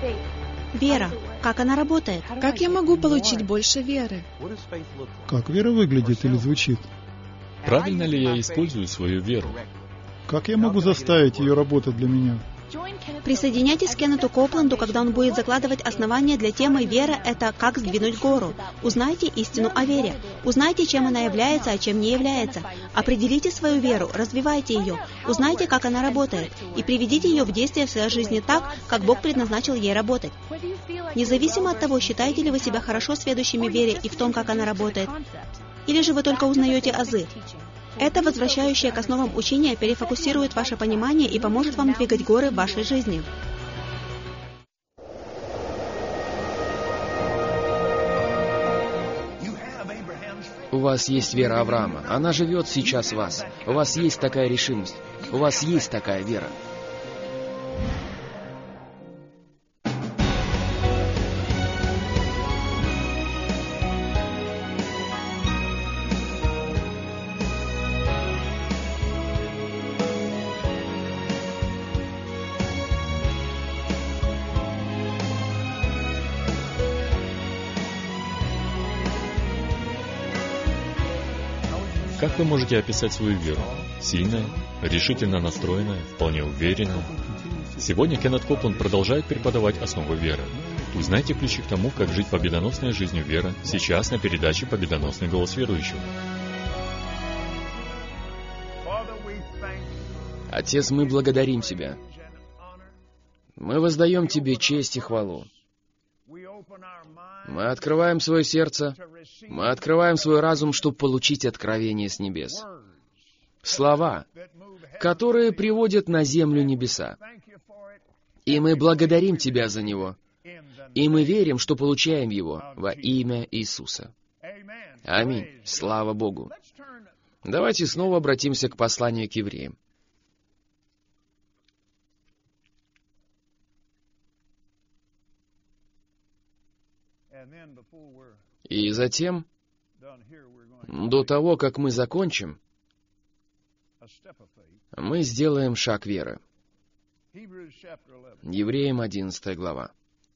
Вера. Как она работает? Как я могу получить больше веры? Как вера выглядит или звучит? Правильно ли я использую свою веру? Как я могу заставить ее работать для меня? Присоединяйтесь к Кеннету Копланду, когда он будет закладывать основания для темы «Вера – это как сдвинуть гору». Узнайте истину о вере. Узнайте, чем она является, а чем не является. Определите свою веру, развивайте ее. Узнайте, как она работает, и приведите ее в действие в своей жизни так, как Бог предназначил ей работать. Независимо от того, считаете ли вы себя хорошо сведущими в вере и в том, как она работает, или же вы только узнаете азы. Это возвращающее к основам учение перефокусирует ваше понимание и поможет вам двигать горы в вашей жизни. У вас есть вера Авраама. Она живет сейчас в вас. У вас есть такая решимость. У вас есть такая вера. Как вы можете описать свою веру? Сильная, решительно настроенная, вполне уверенная. Сегодня Кеннет Копланд продолжает преподавать основы веры. Узнайте ключи к тому, как жить победоносной жизнью веры, сейчас на передаче «Победоносный голос верующего». Отец, мы благодарим Тебя. Мы воздаем Тебе честь и хвалу. Мы открываем свое сердце, мы открываем свой разум, чтобы получить откровение с небес. Слова, которые приводят на землю небеса. И мы благодарим Тебя за него. И мы верим, что получаем его во имя Иисуса. Аминь. Слава Богу. Давайте снова обратимся к посланию к евреям. И затем, до того, как мы закончим, мы сделаем шаг веры. Евреям 11 глава.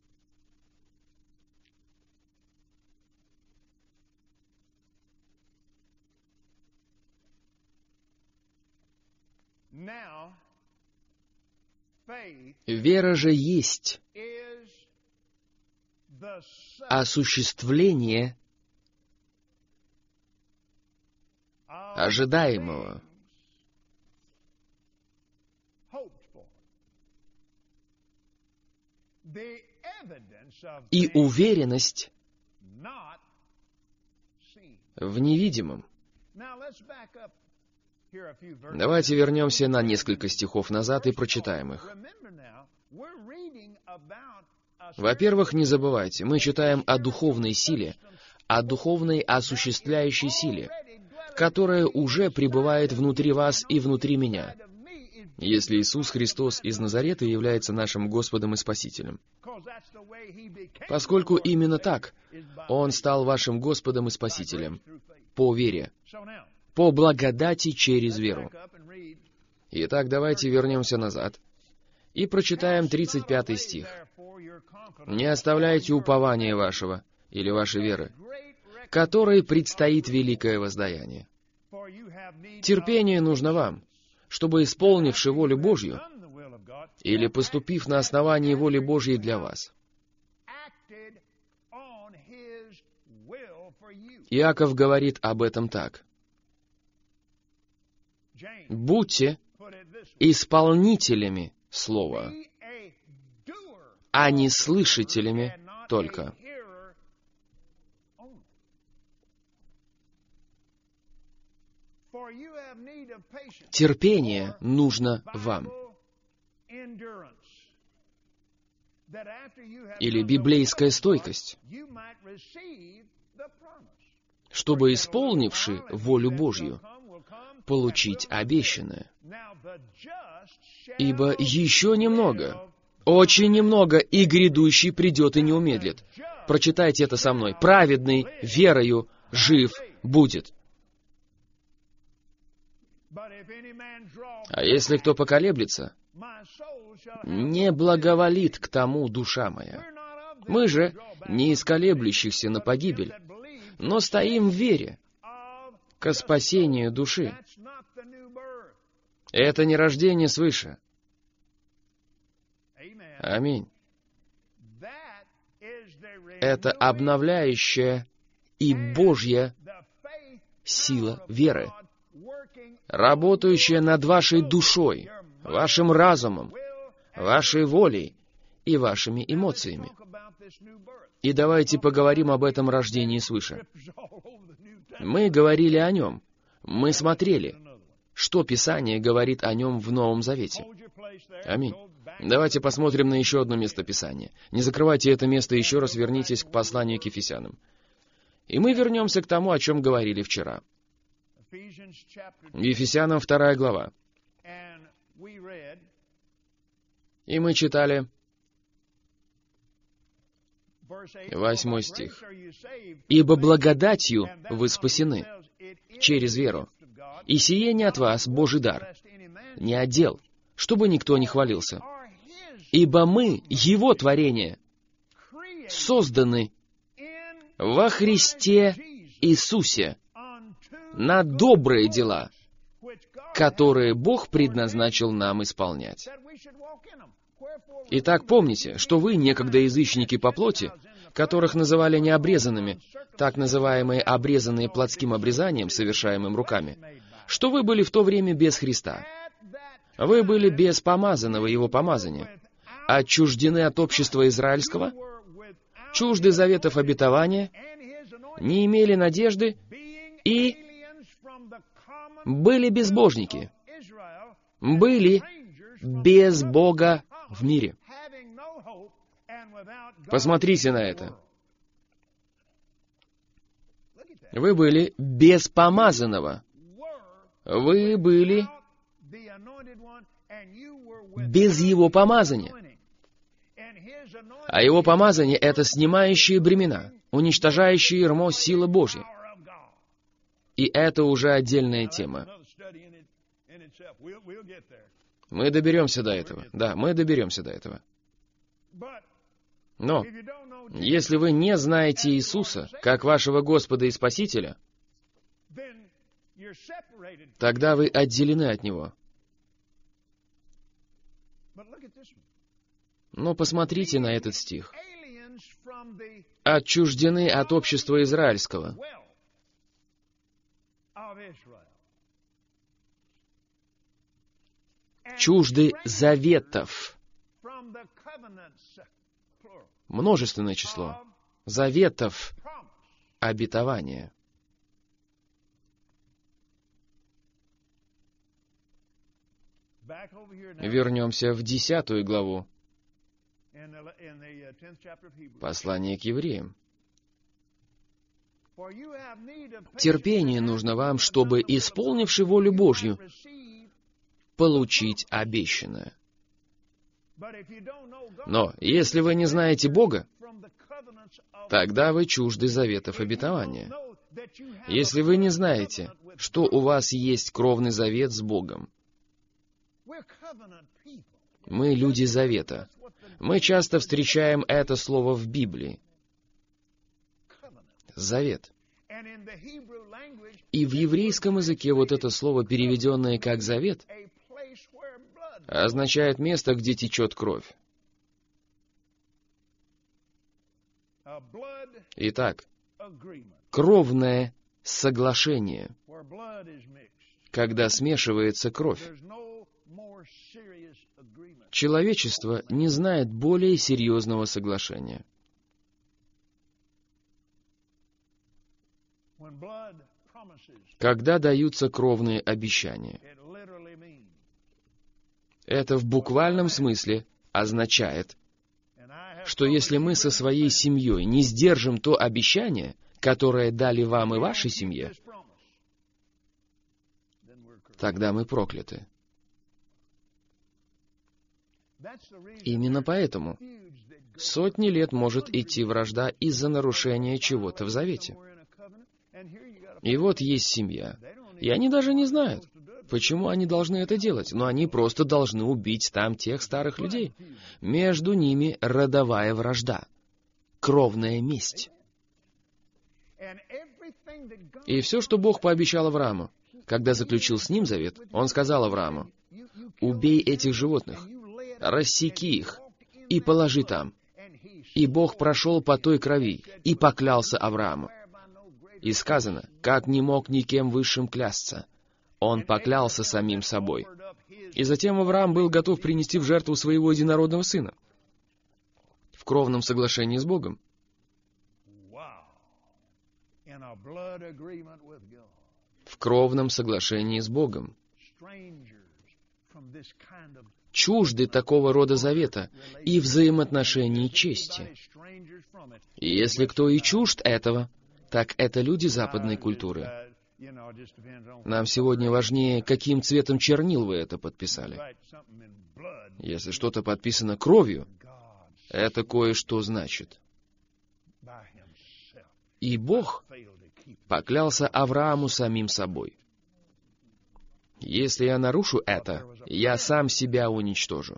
Вера же есть осуществление ожидаемого и уверенность в невидимом. Давайте вернемся на несколько стихов назад и прочитаем их. Во-первых, не забывайте, мы читаем о духовной силе, о духовной осуществляющей силе, которая уже пребывает внутри вас и внутри меня, если Иисус Христос из Назарета является нашим Господом и Спасителем. Поскольку именно так Он стал вашим Господом и Спасителем, по вере, по благодати через веру. Итак, давайте вернемся назад и прочитаем 35 стих. «Не оставляйте упования вашего, или вашей веры, которой предстоит великое воздаяние. Терпение нужно вам, чтобы, исполнивши волю Божью, или поступив на основании воли Божьей для вас». Иаков говорит об этом так. «Будьте исполнителями слова, а не слышателями только». Терпение нужно вам. Или библейская стойкость, чтобы, исполнивши волю Божью, получить обещанное. Ибо еще немного, очень немного, и грядущий придет и не умедлит. Прочитайте это со мной. Праведный верою жив будет. А если кто поколеблется, не благоволит к тому душа моя. Мы же не из колеблющихся на погибель, но стоим в вере ко спасению души. Это не рождение свыше. Аминь. Это обновляющая и Божья сила веры, работающая над вашей душой, вашим разумом, вашей волей и вашими эмоциями. И давайте поговорим об этом рождении свыше. Мы говорили о нем, мы смотрели, что Писание говорит о нем в Новом Завете. Аминь. Давайте посмотрим на еще одно место Писания. Не закрывайте это место, еще раз вернитесь к посланию к Ефесянам. И мы вернемся к тому, о чем говорили вчера. Ефесянам 2 глава. И мы читали 8 стих. «Ибо благодатью вы спасены через веру, и сие не от вас, Божий дар, не от дел, чтобы никто не хвалился. Ибо мы, Его творение, созданы во Христе Иисусе на добрые дела, которые Бог предназначил нам исполнять». Итак, помните, что вы, некогда язычники по плоти, которых называли необрезанными, так называемые обрезанные плотским обрезанием, совершаемым руками, что вы были в то время без Христа. Вы были без помазанного Его помазания, отчуждены от общества израильского, чужды заветов обетования, не имели надежды и были безбожники, были без Бога в мире. Посмотрите на это. Вы были без помазанного. Вы были без Его помазания. А Его помазание — это снимающие бремена, уничтожающие ярмо силы Божьей. И это уже отдельная тема. Мы доберемся до этого. Да, мы доберемся до этого. Но, если вы не знаете Иисуса, как вашего Господа и Спасителя, тогда вы отделены от Него. Но посмотрите на этот стих. «Отчуждены от общества израильского». Чужды заветов. Множественное число. Заветов обетования. Вернемся в 10 главу. Послание к евреям. Терпение нужно вам, чтобы, исполнивши волю Божью, получить обещанное. Но если вы не знаете Бога, тогда вы чужды заветов обетования. Если вы не знаете, что у вас есть кровный завет с Богом. Мы люди завета. Мы часто встречаем это слово в Библии. Завет. И в еврейском языке вот это слово, переведенное как завет, означает место, где течет кровь. Итак, кровное соглашение, когда смешивается кровь. Человечество не знает более серьезного соглашения. Когда даются кровные обещания, это в буквальном смысле означает, что если мы со своей семьей не сдержим то обещание, которое дали вам и вашей семье, тогда мы прокляты. Именно поэтому сотни лет может идти вражда из-за нарушения чего-то в завете. И вот есть семья, и они даже не знают, Почему они должны это делать? Но они просто должны убить там тех старых людей. Между ними родовая вражда, кровная месть. И все, что Бог пообещал Аврааму, когда заключил с ним завет, Он сказал Аврааму: «Убей этих животных, рассеки их и положи там». И Бог прошел по той крови и поклялся Аврааму. И сказано: «Как не мог никем высшим клясться, Он поклялся самим собой». И затем Авраам был готов принести в жертву своего единородного сына в кровном соглашении с Богом. В кровном соглашении с Богом. Чужды такого рода завета и взаимоотношений чести. И если кто и чужд этого, так это люди западной культуры. Нам сегодня важнее, каким цветом чернил вы это подписали. Если что-то подписано кровью, это кое-что значит. И Бог поклялся Аврааму самим собой: «Если я нарушу это, я сам себя уничтожу».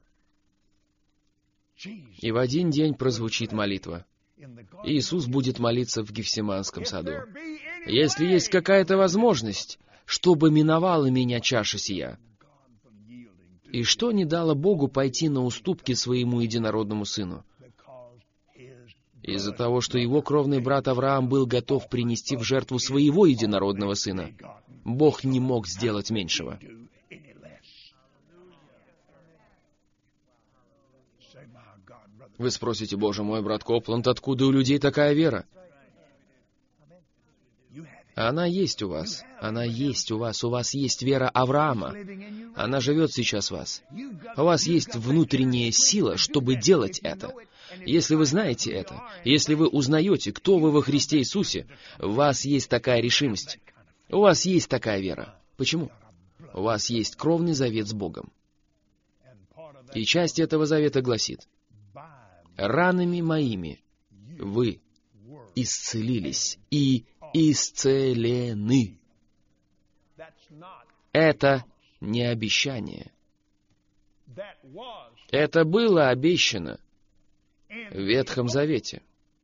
И в один день прозвучит молитва. Иисус будет молиться в Гефсиманском саду: «Если есть какая-то возможность, чтобы миновала меня чаша сия». И что не дало Богу пойти на уступки своему единородному сыну? Из-за того, что его кровный брат Авраам был готов принести в жертву своего единородного сына, Бог не мог сделать меньшего. Вы спросите: «Боже мой, брат Копланд, откуда у людей такая вера?» Она есть у вас. Она есть у вас. У вас есть вера Авраама. Она живет сейчас в вас. У вас есть внутренняя сила, чтобы делать это. Если вы знаете это, если вы узнаете, кто вы во Христе Иисусе, у вас есть такая решимость. У вас есть такая вера. Почему? У вас есть кровный завет с Богом. И часть этого завета гласит: «Ранами моими вы исцелились и исцелены». Это не обещание. Это было обещано в Ветхом Завете.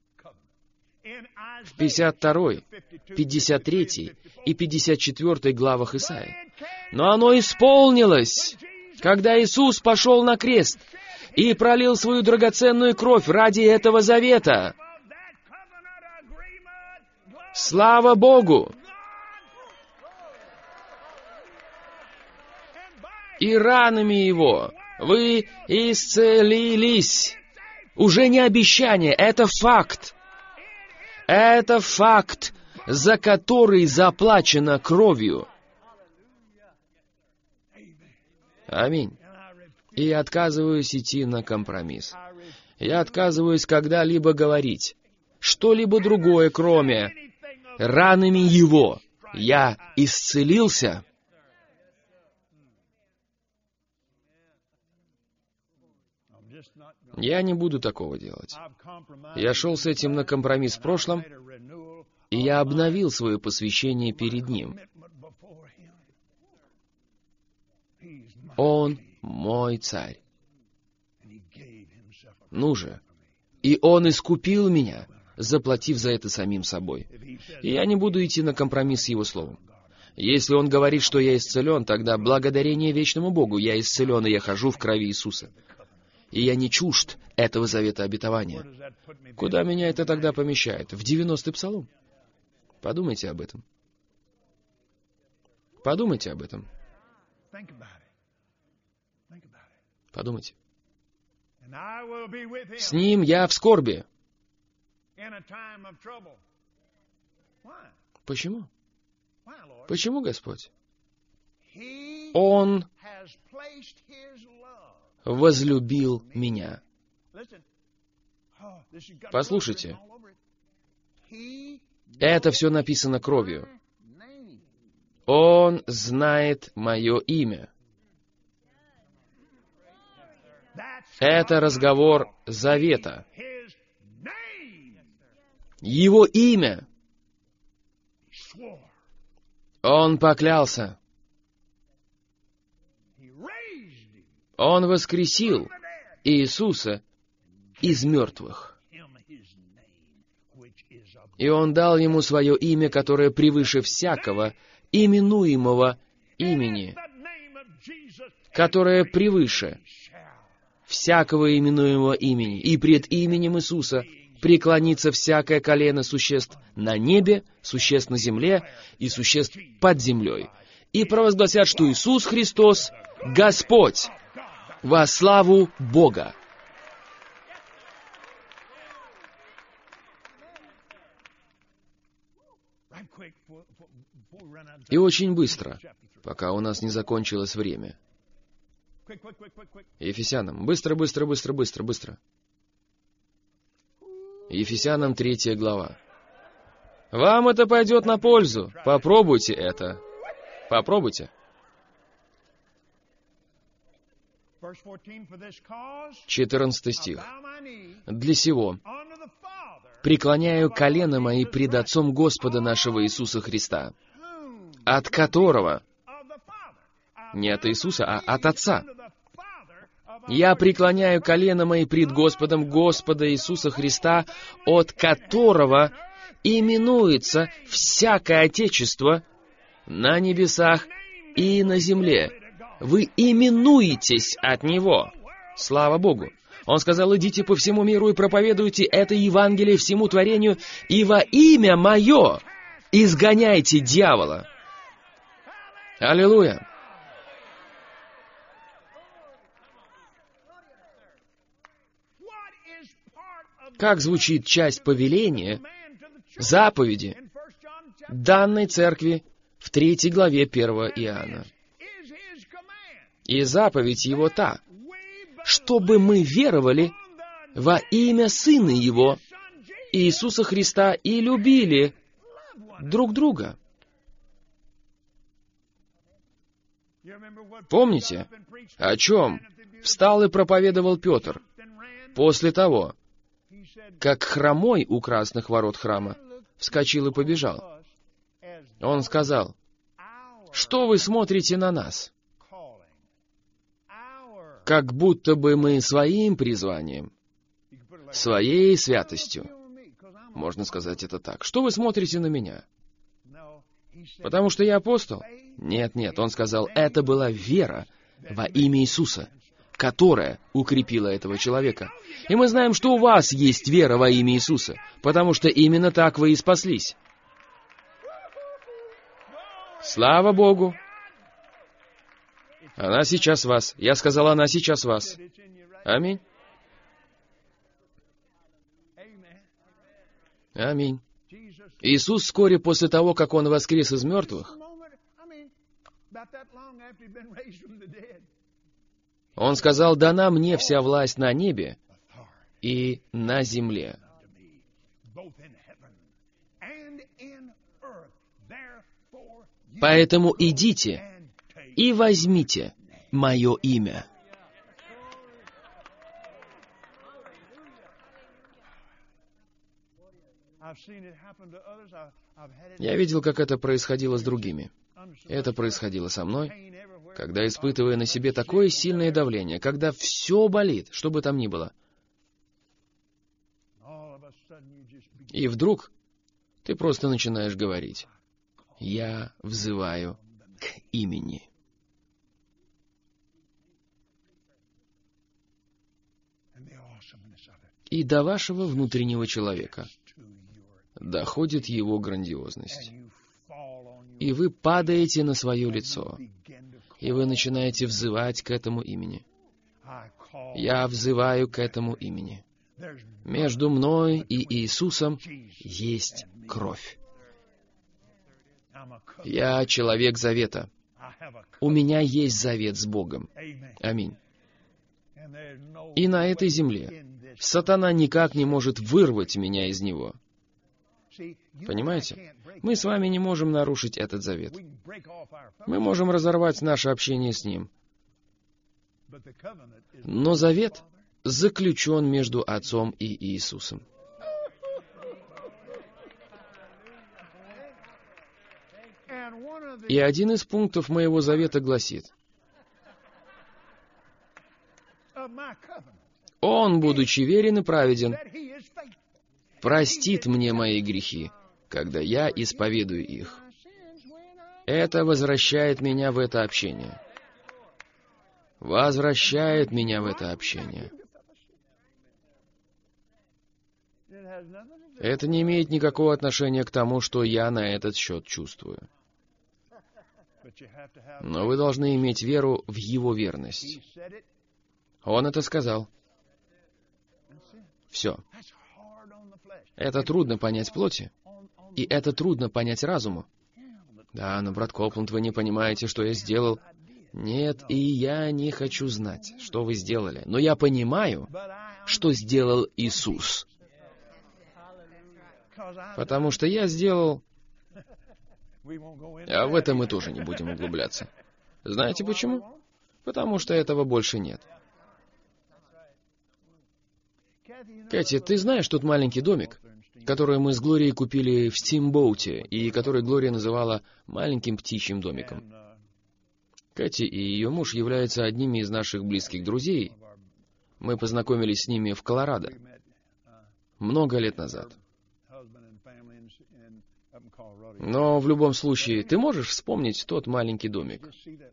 В 52, 53 и 54 главах Исаии. Но оно исполнилось, когда Иисус пошел на крест и пролил свою драгоценную кровь ради этого завета. Слава Богу! И ранами Его вы исцелились. Уже не обещание, это факт. Это факт, за который заплачено кровью. Аминь. И я отказываюсь идти на компромисс. Я отказываюсь когда-либо говорить что-либо другое, кроме «ранами Его я исцелился». Я не буду такого делать. Я шел с этим на компромисс в прошлом, и я обновил свое посвящение перед Ним. Он мой царь. Ну же. И Он искупил меня, заплатив за это самим собой. И я не буду идти на компромисс с Его Словом. Если Он говорит, что я исцелен, тогда благодарение вечному Богу, я исцелен, и я хожу в крови Иисуса. И я не чужд этого завета обетования. Куда меня это тогда помещает? В 90-й Псалом? Подумайте об этом. Подумайте об этом. Подумайте. С Ним я в скорби. Почему? Почему, Господь? Он возлюбил меня. Послушайте, это все написано кровью. Он знает мое имя. Это разговор завета. Его имя. Он поклялся. Он воскресил Иисуса из мертвых. И Он дал Ему свое имя, которое превыше всякого именуемого имени, которое превыше всякого именуемого имени. И пред именем Иисуса преклонится всякое колено существ на небе, существ на земле и существ под землей. И провозгласят, что Иисус Христос — Господь, во славу Бога. И очень быстро, пока у нас не закончилось время. Ефесянам, быстро. Ефесянам 3 глава. Вам это пойдет на пользу. Попробуйте это. Попробуйте. 14 стих. «Для сего преклоняю колено мои пред Отцом Господа нашего Иисуса Христа, от которого...» Не от Иисуса, а от Отца. «Я преклоняю колено мои пред Господом Господа Иисуса Христа, от которого именуется всякое Отечество на небесах и на земле». Вы именуетесь от Него. Слава Богу. Он сказал: идите по всему миру и проповедуйте это Евангелие всему творению, и во имя Мое изгоняйте дьявола. Аллилуйя. Как звучит часть повеления, заповеди, данной церкви в 3 главе 1 Иоанна? И заповедь Его та, чтобы мы веровали во имя Сына Его, Иисуса Христа, и любили друг друга. Помните, о чем встал и проповедовал Петр после того, как хромой у красных ворот храма вскочил и побежал? Он сказал: «Что вы смотрите на нас? Как будто бы мы своим призванием, своей святостью». Можно сказать это так. «Что вы смотрите на меня? Потому что я апостол?» Нет, он сказал, это была вера во имя Иисуса, которая укрепила этого человека. И мы знаем, что у вас есть вера во имя Иисуса, потому что именно так вы и спаслись. Слава Богу! Она сейчас вас. Я сказал, она сейчас вас. Аминь. Аминь. Иисус вскоре после того, как Он воскрес из мертвых, Он сказал: «Дана мне вся власть на небе и на земле». Поэтому идите и возьмите Мое имя. Я видел, как это происходило с другими. Это происходило со мной, когда, испытывая на себе такое сильное давление, когда все болит, что бы там ни было. И вдруг ты просто начинаешь говорить: «Я взываю к имени». И до вашего внутреннего человека доходит его грандиозность. И вы падаете на свое лицо, и вы начинаете взывать к этому имени. Я взываю к этому имени. Между мной и Иисусом есть кровь. Я человек завета. У меня есть завет с Богом. Аминь. И на этой земле сатана никак не может вырвать меня из него. Понимаете? Мы с вами не можем нарушить этот завет. Мы можем разорвать наше общение с Ним. Но завет заключен между Отцом и Иисусом. И один из пунктов моего завета гласит: Он, будучи верен и праведен, простит мне мои грехи, когда я исповедую их. Это возвращает меня в это общение. Возвращает меня в это общение. Это не имеет никакого отношения к тому, что я на этот счет чувствую. Но вы должны иметь веру в Его верность. Он это сказал. Все. Это трудно понять плоти, и это трудно понять разуму. Да, но, брат Копланд, вы не понимаете, что я сделал. Нет, и я не хочу знать, что вы сделали. Но я понимаю, что сделал Иисус. Потому что я сделал... А в это мы тоже не будем углубляться. Знаете почему? Потому что этого больше нет. Кэти, ты знаешь тот маленький домик, который мы с Глорией купили в Стимбоуте, и который Глория называла «маленьким птичьим домиком»? Кэти и ее муж являются одними из наших близких друзей. Мы познакомились с ними в Колорадо много лет назад. Но в любом случае, ты можешь вспомнить тот маленький домик?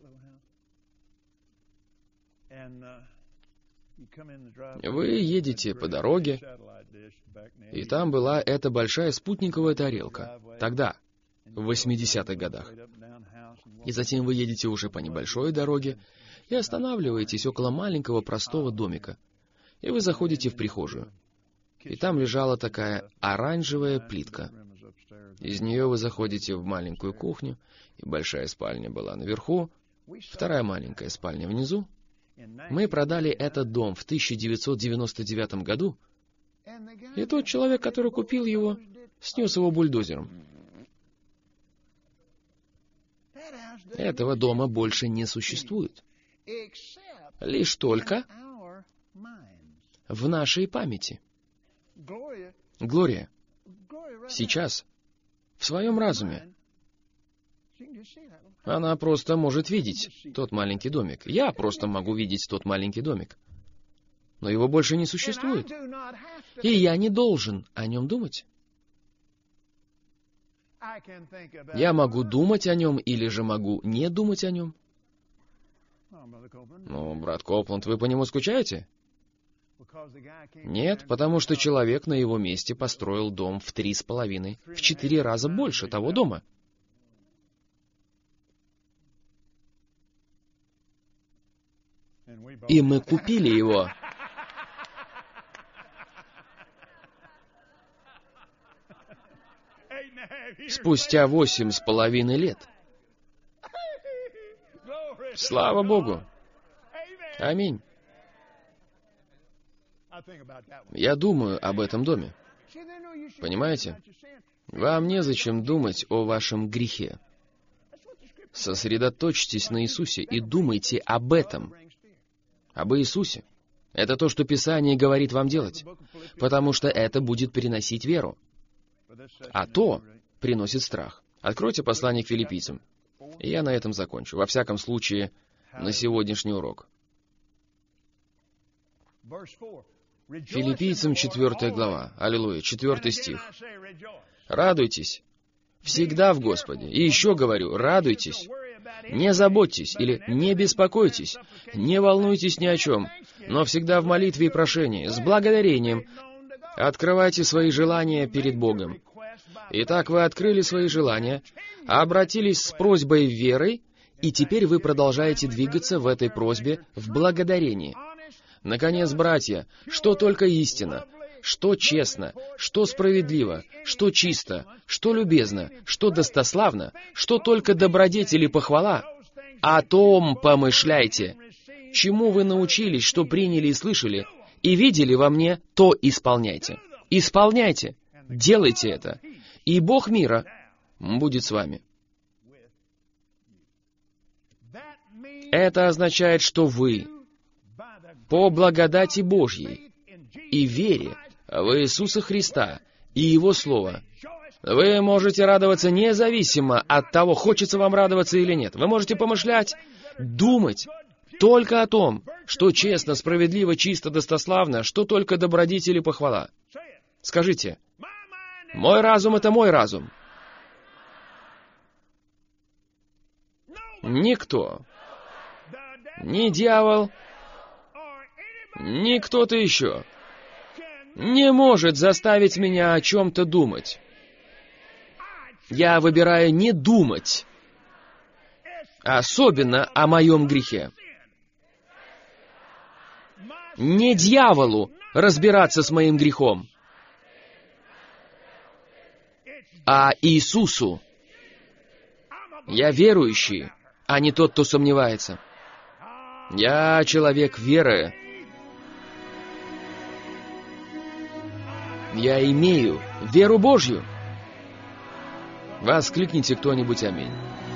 Вы едете по дороге, и там была эта большая спутниковая тарелка. Тогда, в 80-х годах. И затем вы едете уже по небольшой дороге и останавливаетесь около маленького простого домика. И вы заходите в прихожую. И там лежала такая оранжевая плитка. Из нее вы заходите в маленькую кухню, и большая спальня была наверху, вторая маленькая спальня внизу. Мы продали этот дом в 1999 году, и тот человек, который купил его, снес его бульдозером. Этого дома больше не существует. Лишь только в нашей памяти. Глория сейчас в своем разуме. Она просто может видеть тот маленький домик. Я просто могу видеть тот маленький домик. Но его больше не существует. И я не должен о нем думать. Я могу думать о нем, или же могу не думать о нем. Ну, брат Копланд, вы по нему скучаете? Нет, потому что человек на его месте построил дом в 3,5, в 4 раза больше того дома. И мы купили его. Спустя 8,5 лет. Слава Богу! Аминь. Я думаю об этом доме. Понимаете? Вам незачем думать о вашем грехе. Сосредоточьтесь на Иисусе и думайте об этом. Об Иисусе. Это то, что Писание говорит вам делать. Потому что это будет приносить веру. А то приносит страх. Откройте послание к Филиппийцам. И я на этом закончу. Во всяком случае, на сегодняшний урок. Филиппийцам 4 глава. Аллилуйя, 4 стих. Радуйтесь всегда в Господе. И еще говорю, радуйтесь. Не заботьтесь или не беспокойтесь, не волнуйтесь ни о чем, но всегда в молитве и прошении, с благодарением, открывайте свои желания перед Богом. Итак, вы открыли свои желания, обратились с просьбой верой, и теперь вы продолжаете двигаться в этой просьбе в благодарении. Наконец, братья, что только истина, что честно, что справедливо, что чисто, что любезно, что достославно, что только добродетель и похвала, о том помышляйте. Чему вы научились, что приняли и слышали, и видели во мне, то исполняйте. Исполняйте, делайте это, и Бог мира будет с вами. Это означает, что вы, по благодати Божьей и вере в Иисуса Христа и Его Слово, вы можете радоваться независимо от того, хочется вам радоваться или нет. Вы можете помышлять, думать только о том, что честно, справедливо, чисто, достославно, что только добродетель и похвала. Скажите, мой разум — это мой разум. Никто, ни дьявол, ни кто-то еще не может заставить меня о чем-то думать. Я выбираю не думать, особенно о моем грехе. Не дьяволу разбираться с моим грехом, а Иисусу. Я верующий, а не тот, кто сомневается. Я человек веры. Я имею веру Божью. Воскликните кто-нибудь аминь.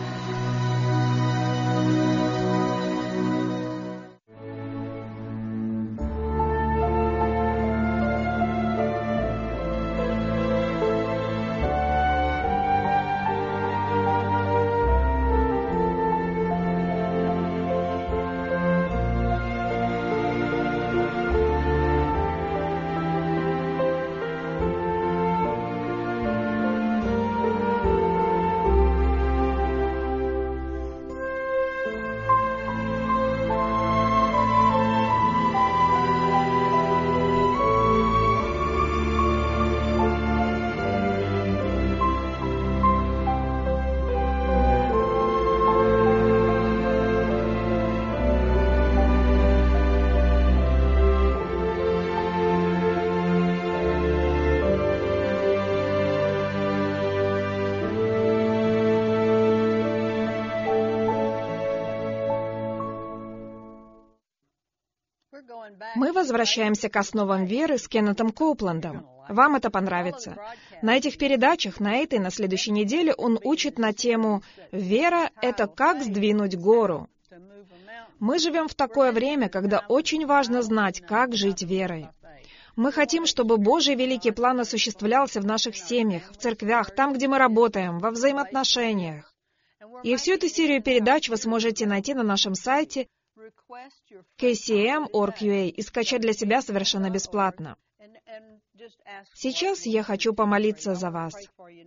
Мы возвращаемся к основам веры с Кеннетом Коупландом. Вам это понравится. На этих передачах, на этой и на следующей неделе, он учит на тему «Вера — это как сдвинуть гору». Мы живем в такое время, когда очень важно знать, как жить верой. Мы хотим, чтобы Божий великий план осуществлялся в наших семьях, в церквях, там, где мы работаем, во взаимоотношениях. И всю эту серию передач вы сможете найти на нашем сайте kcm.org.ua и скачать для себя совершенно бесплатно. Сейчас я хочу помолиться за вас.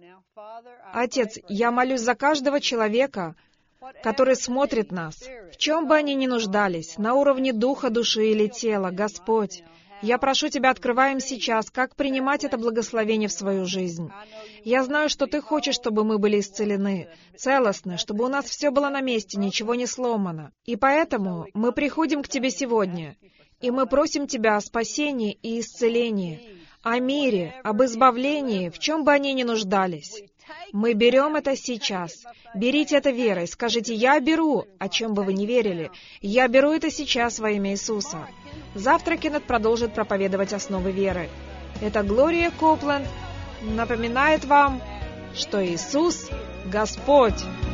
Отец, я молюсь за каждого человека, который смотрит нас, в чем бы они ни нуждались, на уровне духа, души или тела. Господь, я прошу Тебя, открывай им сейчас, как принимать это благословение в свою жизнь. Я знаю, что Ты хочешь, чтобы мы были исцелены, целостны, чтобы у нас все было на месте, ничего не сломано. И поэтому мы приходим к Тебе сегодня, и мы просим Тебя о спасении и исцелении, о мире, об избавлении, в чем бы они ни нуждались. Мы берем это сейчас. Берите это верой. Скажите, я беру, о чем бы вы ни верили. Я беру это сейчас во имя Иисуса. Завтра Кеннет продолжит проповедовать основы веры. Это Глория Коупленд напоминает вам, что Иисус — Господь.